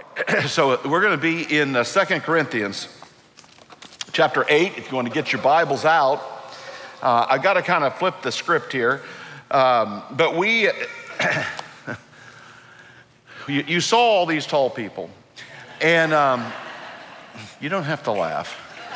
right, so we're going to be in 2 Corinthians chapter 8, if you want to get your Bibles out. I got to kind of flip the script here, but you saw all these tall people, and you don't have to laugh.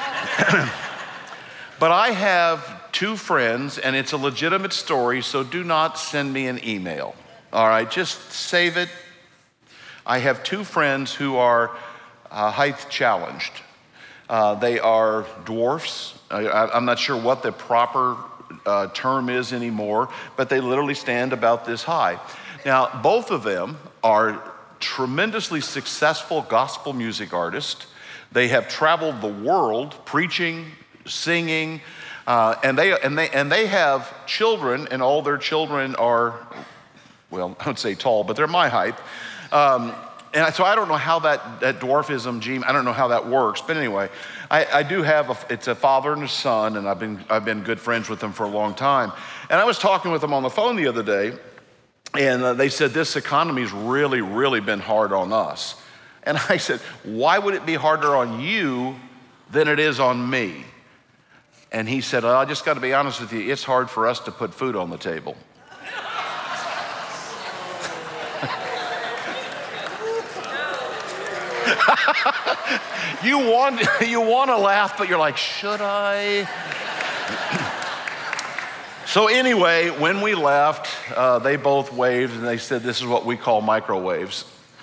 But I have two friends, and it's a legitimate story, so do not send me an email. All right, just save it. I have two friends who are height challenged. They are dwarfs. I'm not sure what the proper term is anymore, but they literally stand about this high. Now, both of them are tremendously successful gospel music artists. They have traveled the world preaching, singing, and they have children, and all their children are, well, I would say tall, but they're my height. And so I don't know how that dwarfism gene, I don't know how that works. But anyway, I do have, it's a father and a son, and I've been good friends with them for a long time. And I was talking with them on the phone the other day, and they said, this economy's really, really been hard on us. And I said, why would it be harder on you than it is on me? And he said, I just got to be honest with you, it's hard for us to put food on the table. You want to laugh, but you're like, should I? So anyway, when we left, they both waved and they said, this is what we call microwaves.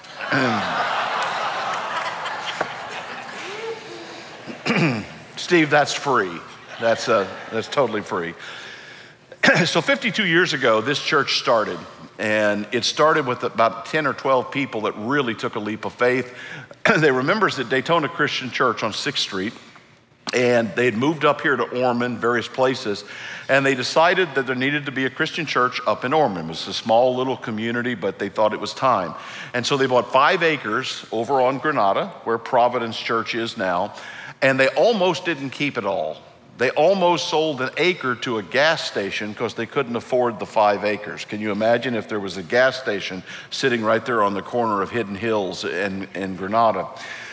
Steve, that's free. That's totally free. So 52 years ago, this church started. And it started with about 10 or 12 people that really took a leap of faith. They were members at Daytona Christian Church on 6th Street, and they had moved up here to Ormond, various places, and they decided that there needed to be a Christian church up in Ormond. It was a small little community, but they thought it was time. And so they bought 5 acres over on Granada, where Providence Church is now, and they almost didn't keep it all. They almost sold an acre to a gas station because they couldn't afford the 5 acres. Can you imagine if there was a gas station sitting right there on the corner of Hidden Hills and Granada?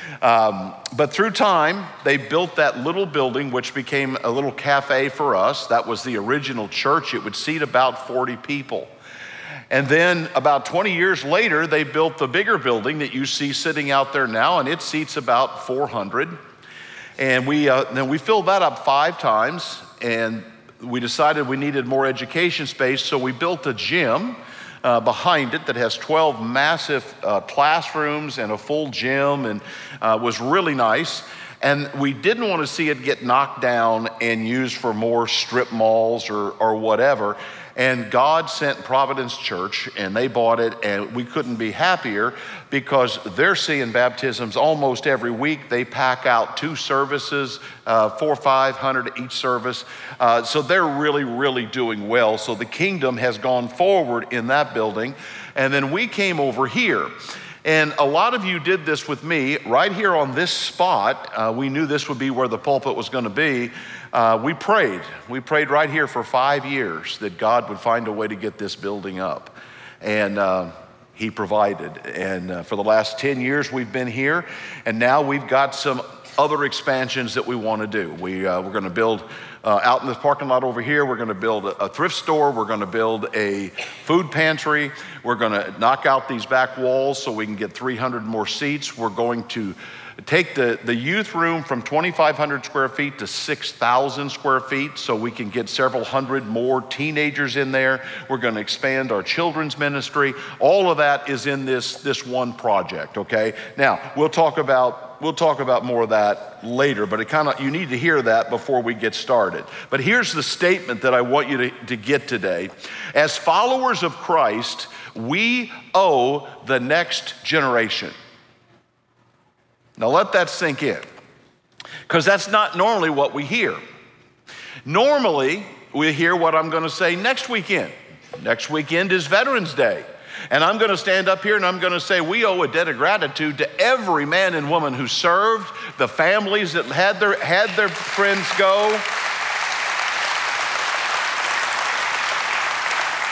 But through time, they built that little building, which became a little cafe for us. That was the original church. It would seat about 40 people. And then about 20 years later, they built the bigger building that you see sitting out there now, and it seats about 400. And then we filled that up 5 times, and we decided we needed more education space, so we built a gym behind it that has 12 massive classrooms and a full gym, and was really nice. And we didn't want to see it get knocked down and used for more strip malls or whatever. And God sent Providence Church, and they bought it, and we couldn't be happier because they're seeing baptisms almost every week. They pack out 2 services, 400 or 500 each service. So they're really, really doing well. So the kingdom has gone forward in that building. And then we came over here. And a lot of you did this with me right here on this spot. We knew this would be where the pulpit was going to be. We prayed. We prayed right here for 5 years that God would find a way to get this building up. And he provided. And for the last 10 years, we've been here. And now we've got some other expansions that we want to do. We're going to build out in this parking lot over here. We're going to build a thrift store. We're going to build a food pantry. We're going to knock out these back walls so we can get 300 more seats. We're going to take the youth room from 2,500 square feet to 6,000 square feet so we can get several hundred more teenagers in there. We're going to expand our children's ministry. All of that is in this one project, okay? Now, we'll talk about more of that later, but you need to hear that before we get started. But here's the statement that I want you to get today. As followers of Christ, we owe the next generation. Now let that sink in, because that's not normally what we hear. Normally, we hear what I'm going to say next weekend. Next weekend is Veterans Day. And I'm going to stand up here and I'm going to say we owe a debt of gratitude to every man and woman who served, the families that had their friends go.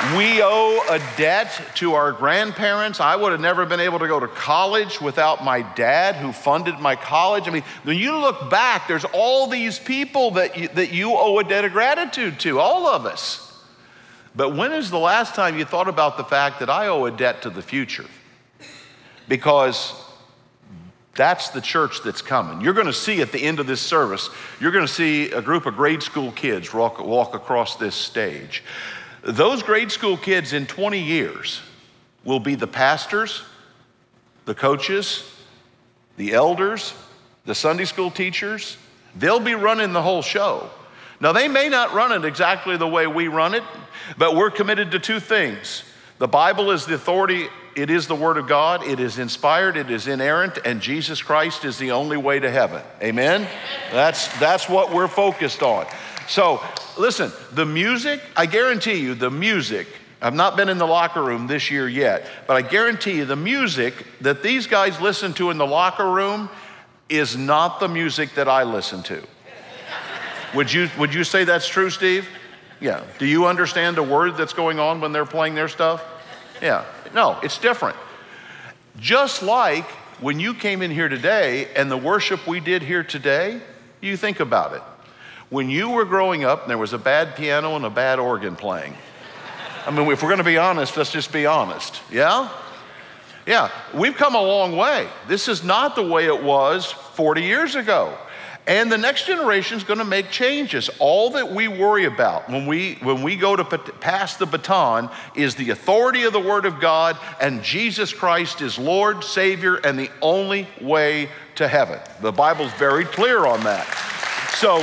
We owe a debt to our grandparents. I would have never been able to go to college without my dad who funded my college. I mean, when you look back, there's all these people that you owe a debt of gratitude to, all of us. But when is the last time you thought about the fact that I owe a debt to the future? Because that's the church that's coming. You're going to see at the end of this service, you're going to see a group of grade school kids walk across this stage. Those grade school kids in 20 years will be the pastors, the coaches, the elders, the Sunday school teachers. They'll be running the whole show. Now, they may not run it exactly the way we run it, but we're committed to two things. The Bible is the authority. It is the Word of God. It is inspired. It is inerrant. And Jesus Christ is the only way to heaven. Amen? That's what we're focused on. So, listen, the music, I guarantee you, the music, I've not been in the locker room this year yet, but I guarantee you the music that these guys listen to in the locker room is not the music that I listen to. Would you say that's true, Steve? Yeah. Do you understand the word that's going on when they're playing their stuff? Yeah. No, it's different. Just like when you came in here today and the worship we did here today, you think about it. When you were growing up and there was a bad piano and a bad organ playing. I mean, if we're going to be honest, let's just be honest. Yeah? Yeah, we've come a long way. This is not the way it was 40 years ago. And the next generation is going to make changes. All that we worry about when we go to pass the baton is the authority of the Word of God, and Jesus Christ is Lord, Savior, and the only way to heaven. The Bible's very clear on that. So,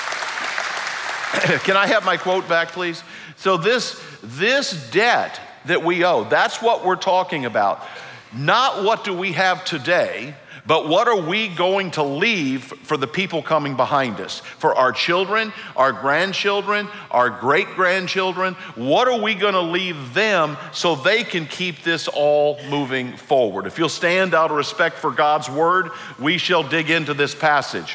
can I have my quote back, please? So this debt that we owe, that's what we're talking about. Not what do we have today, but what are we going to leave for the people coming behind us? For our children, our grandchildren, our great-grandchildren, what are we going to leave them so they can keep this all moving forward? If you'll stand out of respect for God's word, we shall dig into this passage.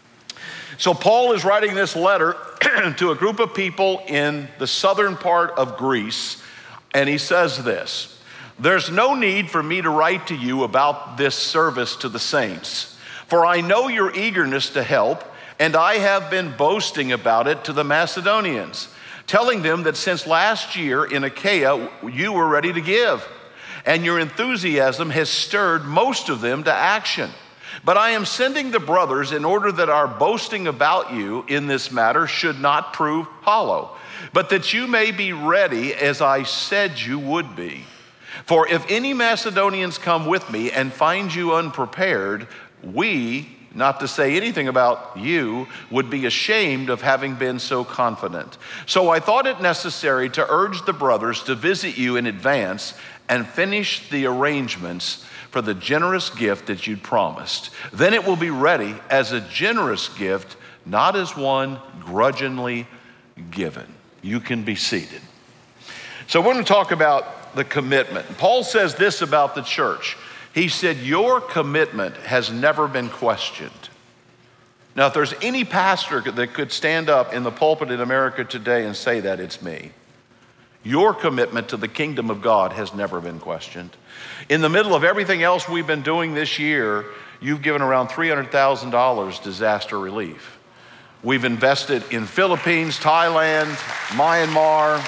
So Paul is writing this letter to a group of people in the southern part of Greece, and he says this: "There's no need for me to write to you about this service to the saints, for I know your eagerness to help, and I have been boasting about it to the Macedonians, telling them that since last year in Achaia you were ready to give, and your enthusiasm has stirred most of them to action. But I am sending the brothers in order that our boasting about you in this matter should not prove hollow, but that you may be ready as I said you would be. For if any Macedonians come with me and find you unprepared, we, not to say anything about you, would be ashamed of having been so confident. So I thought it necessary to urge the brothers to visit you in advance and finish the arrangements for the generous gift that you'd promised. Then it will be ready as a generous gift, not as one grudgingly given." You can be seated. So we're going to talk about the commitment. Paul says this about the church. He said, your commitment has never been questioned. Now, if there's any pastor that could stand up in the pulpit in America today and say that, it's me. Your commitment to the kingdom of God has never been questioned. In the middle of everything else we've been doing this year, you've given around $300,000 disaster relief. We've invested in Philippines, Thailand, Myanmar.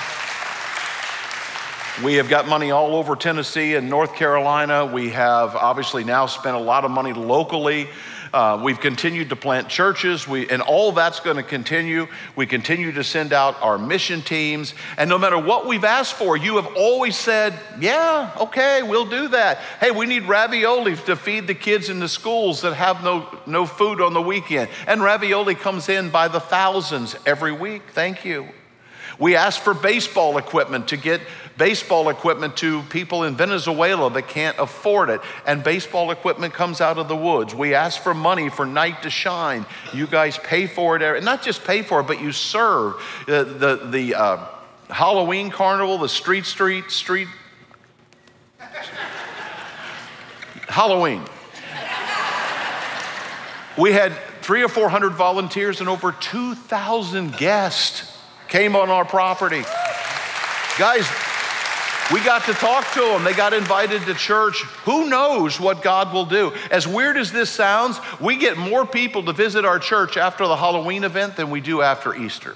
We have got money all over Tennessee and North Carolina. We have obviously now spent a lot of money locally. We've continued to plant churches, and all that's going to continue. We continue to send out our mission teams, and no matter what we've asked for, you have always said, yeah, okay, we'll do that. Hey, we need ravioli to feed the kids in the schools that have no food on the weekend, and ravioli comes in by the thousands every week. Thank you. We asked for baseball equipment to get baseball equipment to people in Venezuela that can't afford it, and baseball equipment comes out of the woods. We asked for money for Night to Shine. You guys pay for it, not just pay for it, but you serve the Halloween carnival, the street Halloween. We had 300 or 400 volunteers and over 2,000 guests came on our property. Guys, We got to talk to them. They got invited to church. Who knows what God will do? As weird as this sounds, we get more people to visit our church after the Halloween event than we do after Easter.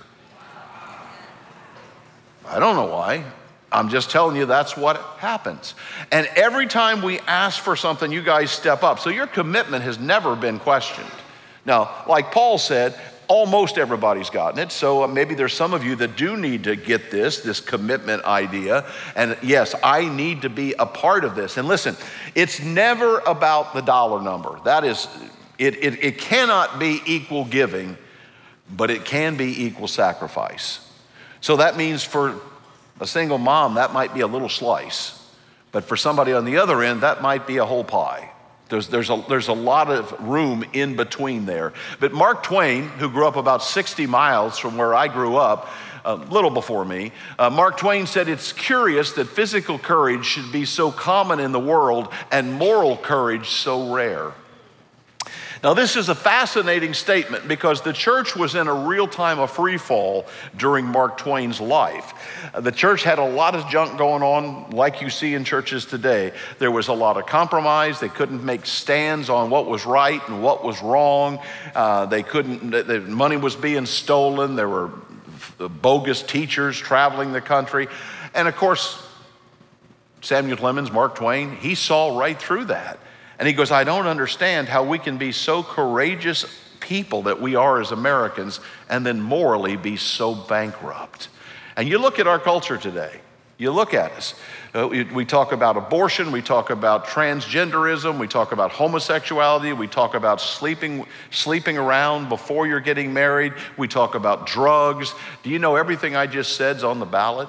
I don't know why. I'm just telling you that's what happens. And every time we ask for something, you guys step up. So your commitment has never been questioned. Now, like Paul said, almost everybody's gotten it. So maybe there's some of you that do need to get this commitment idea. And yes, I need to be a part of this. And listen, it's never about the dollar number. That is, it cannot be equal giving, but it can be equal sacrifice. So that means for a single mom, that might be a little slice. But for somebody on the other end, that might be a whole pie. There's a lot of room in between there. But Mark Twain, who grew up about 60 miles from where I grew up, a little before me, Mark Twain said, "It's curious that physical courage should be so common in the world and moral courage so rare." Now, this is a fascinating statement because the church was in a real time of free fall during Mark Twain's life. The church had a lot of junk going on like you see in churches today. There was a lot of compromise. They couldn't make stands on what was right and what was wrong. The money was being stolen. There were bogus teachers traveling the country. And of course, Samuel Clemens, Mark Twain, he saw right through that. And he goes, "I don't understand how we can be so courageous people that we are as Americans and then morally be so bankrupt." And you look at our culture today, you look at us. We talk about abortion, we talk about transgenderism, we talk about homosexuality, we talk about sleeping around before you're getting married, we talk about drugs. Do you know everything I just said is on the ballot?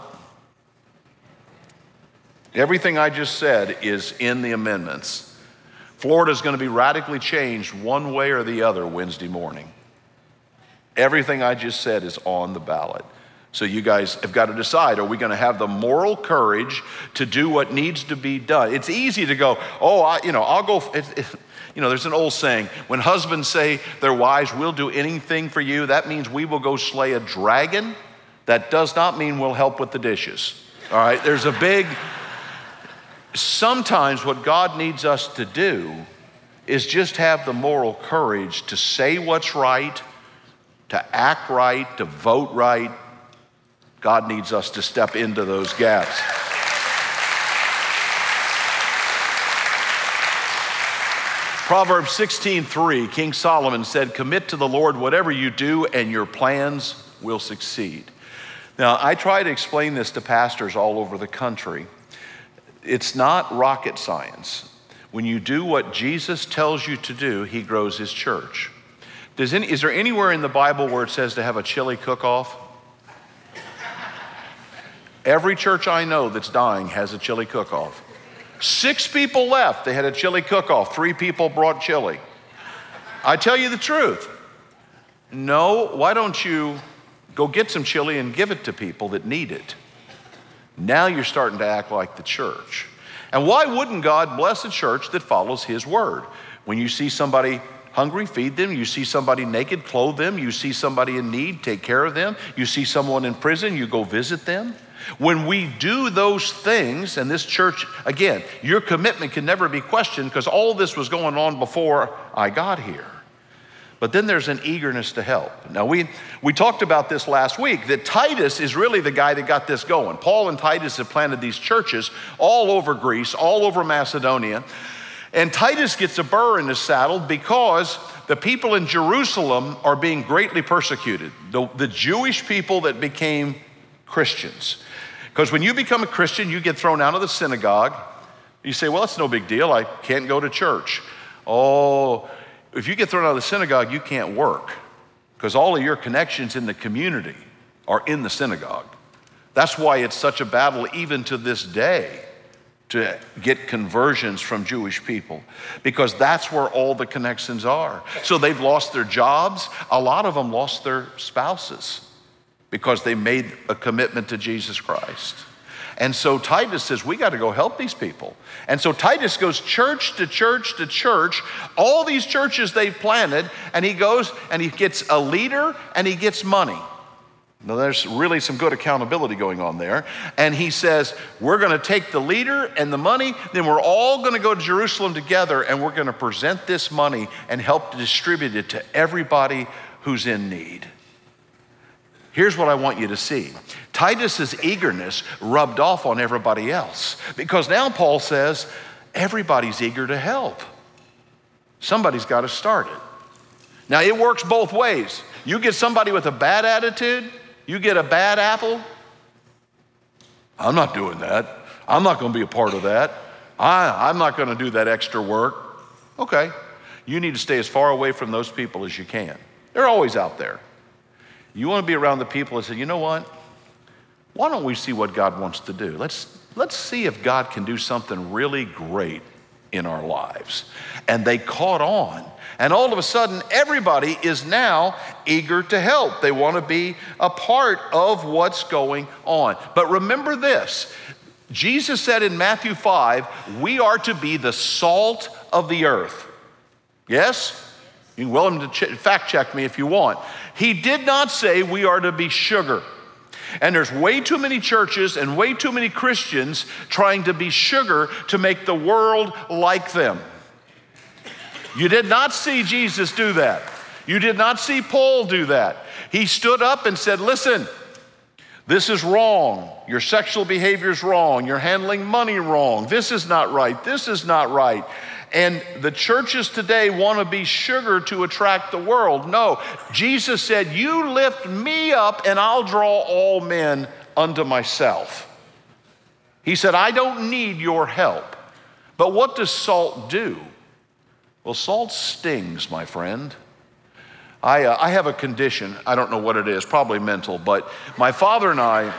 Everything I just said is in the amendments. Florida's going to be radically changed one way or the other Wednesday morning. Everything I just said is on the ballot. So you guys have got to decide, are we going to have the moral courage to do what needs to be done? It's easy to go, I'll go. There's an old saying, when husbands say their wives, "We'll do anything for you," that means we will go slay a dragon. That does not mean we'll help with the dishes. All right, sometimes what God needs us to do is just have the moral courage to say what's right, to act right, to vote right. God needs us to step into those gaps. Proverbs 16:3, King Solomon said, "Commit to the Lord whatever you do and your plans will succeed." Now, I try to explain this to pastors all over the country. It's not rocket science. When you do what Jesus tells you to do, he grows his church. Is there anywhere in the Bible where it says to have a chili cook-off? Every church I know that's dying has a chili cook-off. 6 people left. They had a chili cook-off. 3 people brought chili. I tell you the truth. No, why don't you go get some chili and give it to people that need it? Now you're starting to act like the church. And why wouldn't God bless a church that follows his word? When you see somebody hungry, feed them. You see somebody naked, clothe them. You see somebody in need, take care of them. You see someone in prison, you go visit them. When we do those things, and this church, again, your commitment can never be questioned because all this was going on before I got here. But then there's an eagerness to help. Now, we talked about this last week, that Titus is really the guy that got this going. Paul and Titus have planted these churches all over Greece, all over Macedonia. And Titus gets a burr in his saddle because the people in Jerusalem are being greatly persecuted. The Jewish people that became Christians. Because when you become a Christian, you get thrown out of the synagogue. You say, well, it's no big deal. I can't go to church. Oh, if you get thrown out of the synagogue, you can't work because all of your connections in the community are in the synagogue. That's why it's such a battle even to this day to get conversions from Jewish people, because that's where all the connections are. So they've lost their jobs. A lot of them lost their spouses because they made a commitment to Jesus Christ. And so Titus says, we got to go help these people. And so Titus goes church to church to church, all these churches they've planted, and he goes and he gets a leader and he gets money. Now, there's really some good accountability going on there. And he says, we're going to take the leader and the money, then we're all going to go to Jerusalem together, and we're going to present this money and help to distribute it to everybody who's in need. Here's what I want you to see. Titus's eagerness rubbed off on everybody else, because now Paul says, everybody's eager to help. Somebody's got to start it. Now, it works both ways. You get somebody with a bad attitude, you get a bad apple. I'm not doing that. I'm not going to be a part of that. I'm not going to do that extra work. Okay, you need to stay as far away from those people as you can. They're always out there. You want to be around the people that say, you know what? Why don't we see what God wants to do? Let's see if God can do something really great in our lives. And they caught on. And all of a sudden, everybody is now eager to help. They want to be a part of what's going on. But remember this, Jesus said in Matthew 5, we are to be the salt of the earth. Yes? You're welcome to fact check me if you want. He did not say we are to be sugar. And there's way too many churches and way too many Christians trying to be sugar to make the world like them. You did not see Jesus do that. You did not see Paul do that. He stood up and said, listen, this is wrong. Your sexual behavior is wrong. You're handling money wrong. This is not right. This is not right. And the churches today want to be sugar to attract the world. No, Jesus said, you lift me up and I'll draw all men unto myself. He said, I don't need your help. But what does salt do? Well, salt stings, my friend. I have a condition. I don't know what it is, probably mental, but my father and I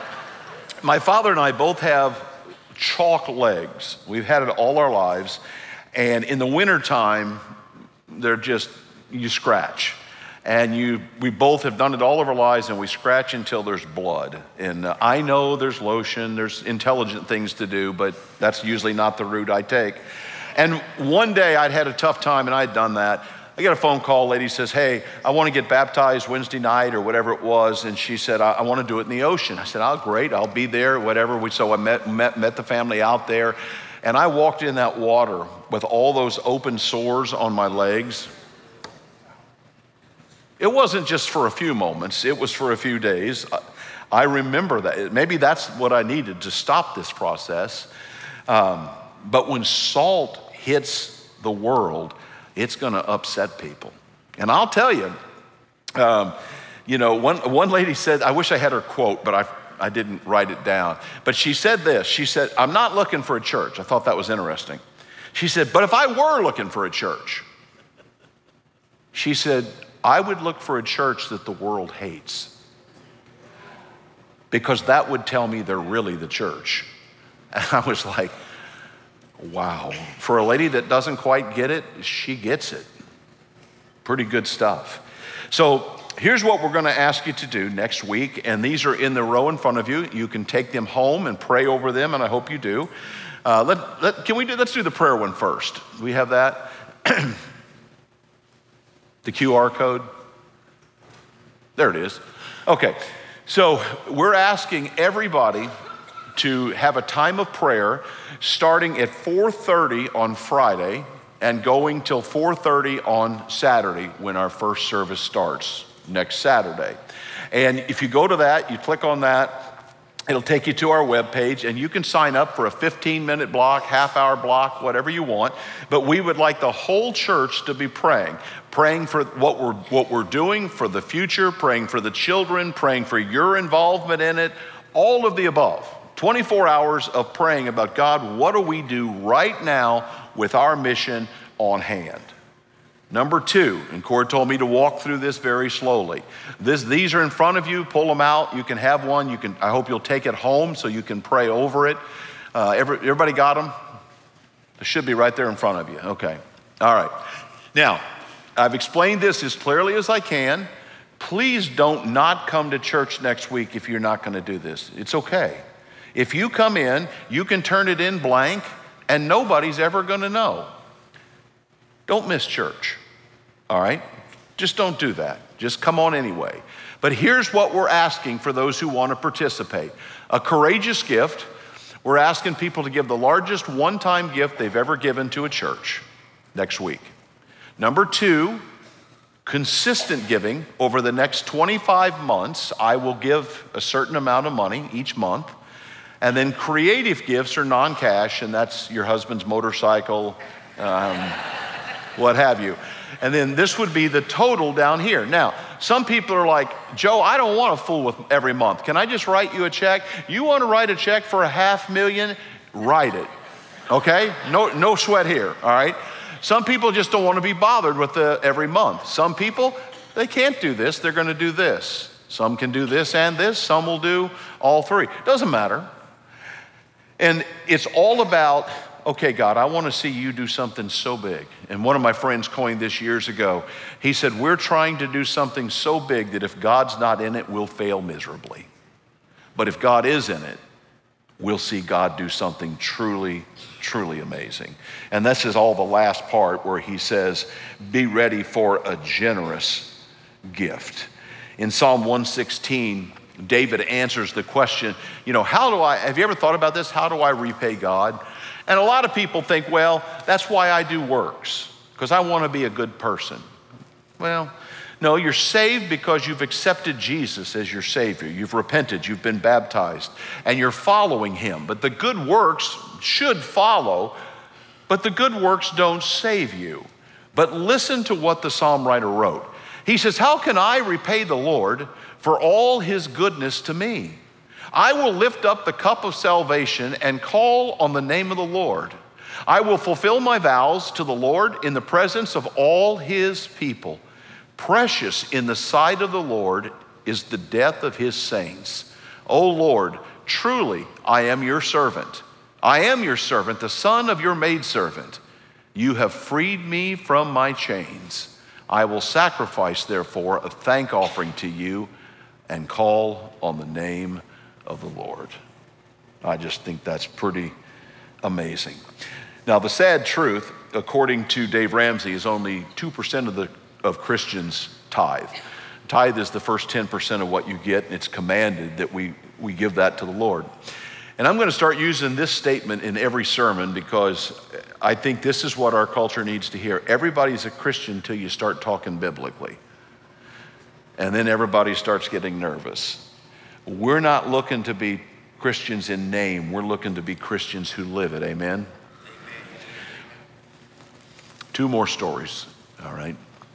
both have chalk legs. We've had it all our lives. And in the wintertime, they're just, you scratch. And we both have done it all of our lives, and we scratch until there's blood. And I know there's lotion, there's intelligent things to do, but that's usually not the route I take. And one day I'd had a tough time and I'd done that. I got a phone call, lady says, hey, I want to get baptized Wednesday night or whatever it was. And she said, I want to do it in the ocean. I said, oh, great, I'll be there, whatever. So I met the family out there. And I walked in that water with all those open sores on my legs. It wasn't just for a few moments, it was for a few days. I remember that. Maybe that's what I needed to stop this process. But when salt hits the world, it's going to upset people. And I'll tell you, one lady said, I wish I had her quote, but I didn't write it down. But she said this, she said, I'm not looking for a church. I thought that was interesting. She said, but if I were looking for a church, she said, I would look for a church that the world hates, because that would tell me they're really the church. And I was like, wow. For a lady that doesn't quite get it, she gets it. Pretty good stuff. So here's what we're going to ask you to do next week, and these are in the row in front of you. You can take them home and pray over them, and I hope you do. Let's do the prayer one first. Do we have that? The QR code? There it is. Okay, so we're asking everybody to have a time of prayer starting at 4:30 on Friday and going till 4:30 on Saturday when our first service starts next Saturday. And if you go to that, you click on that, it'll take you to our webpage, and you can sign up for a 15-minute block, half-hour block, whatever you want. But we would like the whole church to be praying for what we're doing for the future, praying for the children, praying for your involvement in it, all of the above. 24 hours of praying about, God, what do we do right now with our mission on hand? Number 2, and Cord told me to walk through this very slowly. These are in front of you. Pull them out. You can have one. I hope you'll take it home so you can pray over it. Everybody got them? They should be right there in front of you. Okay. All right. Now, I've explained this as clearly as I can. Please don't not come to church next week if you're not going to do this. It's okay. If you come in, you can turn it in blank, and nobody's ever going to know. Don't miss church, all right? Just don't do that. Just come on anyway. But here's what we're asking for those who want to participate. A courageous gift. We're asking people to give the largest one-time gift they've ever given to a church next week. Number 2, consistent giving. Over the next 25 months, I will give a certain amount of money each month. And then creative gifts are non-cash, and that's your husband's motorcycle, what have you. And then this would be the total down here. Now, some people are like, Joe, I don't want to fool with every month. Can I just write you a check? You want to write a check for $500,000? Write it, okay? No sweat here, all right? Some people just don't want to be bothered with every month. Some people, they can't do this. They're going to do this. Some can do this and this. Some will do all three. Doesn't matter. And it's all about, okay, God, I want to see you do something so big. And one of my friends coined this years ago. He said, we're trying to do something so big that if God's not in it, we'll fail miserably. But if God is in it, we'll see God do something truly, truly amazing. And this is all the last part where he says, be ready for a generous gift. In Psalm 116, David answers the question, have you ever thought about this? How do I repay God? And a lot of people think, well, that's why I do works, because I want to be a good person. Well, no, you're saved because you've accepted Jesus as your Savior. You've repented, you've been baptized, and you're following him. But the good works should follow, but the good works don't save you. But listen to what the psalm writer wrote. He says, how can I repay the Lord for all his goodness to me? I will lift up the cup of salvation and call on the name of the Lord. I will fulfill my vows to the Lord in the presence of all his people. Precious in the sight of the Lord is the death of his saints. O Lord, truly I am your servant. I am your servant, the son of your maidservant. You have freed me from my chains. I will sacrifice, therefore, a thank offering to you and call on the name of the Lord. I just think that's pretty amazing. Now, the sad truth, according to Dave Ramsey, is only 2% of Christians tithe. Tithe is the first 10% of what you get, and it's commanded that we give that to the Lord. And I'm going to start using this statement in every sermon because I think this is what our culture needs to hear. Everybody's a Christian until you start talking biblically. And then everybody starts getting nervous. We're not looking to be Christians in name. We're looking to be Christians who live it. Amen? 2 more stories, all right?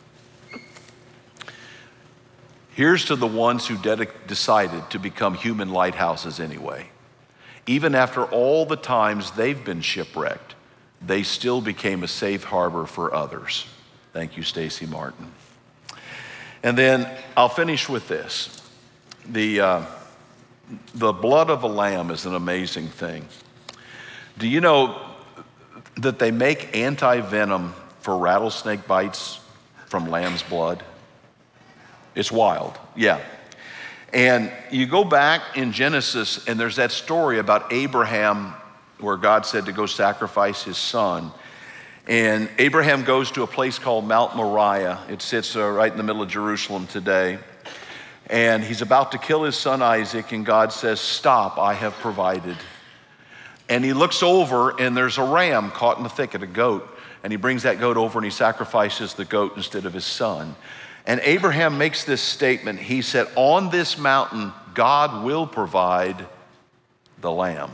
Here's to the ones who decided to become human lighthouses anyway. Even after all the times they've been shipwrecked, they still became a safe harbor for others. Thank you, Stacy Martin. And then I'll finish with this. The blood of a lamb is an amazing thing. Do you know that they make anti-venom for rattlesnake bites from lamb's blood? It's wild, yeah. And you go back in Genesis, and there's that story about Abraham where God said to go sacrifice his son. And Abraham goes to a place called Mount Moriah. It sits right in the middle of Jerusalem today. And he's about to kill his son Isaac, and God says, stop, I have provided. And he looks over, and there's a ram caught in the thicket, a goat. And he brings that goat over, and he sacrifices the goat instead of his son. And Abraham makes this statement. He said, on this mountain, God will provide the lamb.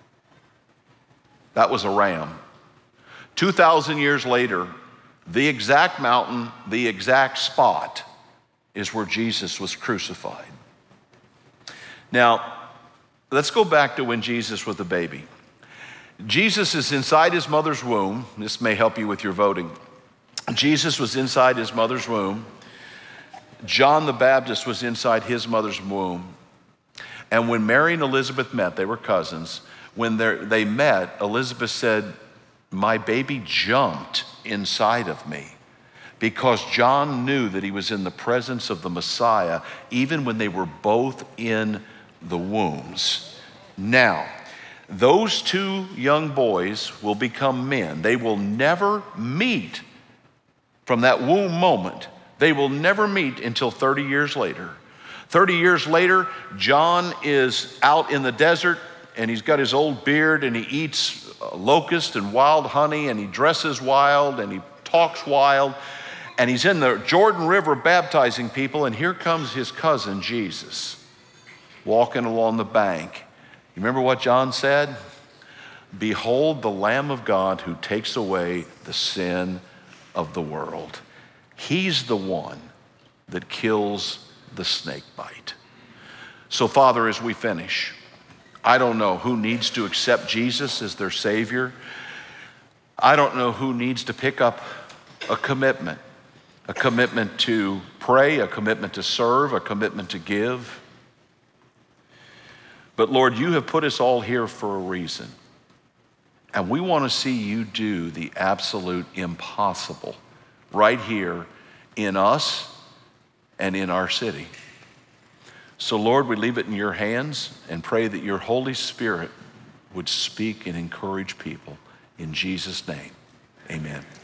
That was a ram. 2,000 years later, the exact mountain, the exact spot is where Jesus was crucified. Now, let's go back to when Jesus was a baby. Jesus is inside his mother's womb. This may help you with your voting. Jesus was inside his mother's womb. John the Baptist was inside his mother's womb. And when Mary and Elizabeth met, they were cousins. When they met, Elizabeth said, my baby jumped inside of me, because John knew that he was in the presence of the Messiah even when they were both in the wombs. Now, those 2 young boys will become men. They will never meet from that womb moment. They will never meet until 30 years later. 30 years later, John is out in the desert, and he's got his old beard, and he eats locust and wild honey, and he dresses wild, and he talks wild, and he's in the Jordan River baptizing people, and here comes his cousin Jesus walking along the bank. You remember what John said? Behold the Lamb of God who takes away the sin of the world. He's the one that kills the snake bite. So Father, as we finish, I don't know who needs to accept Jesus as their Savior. I don't know who needs to pick up a commitment to pray, a commitment to serve, a commitment to give. But Lord, you have put us all here for a reason. And we want to see you do the absolute impossible right here in us and in our city. So Lord, we leave it in your hands and pray that your Holy Spirit would speak and encourage people. In Jesus' name, amen.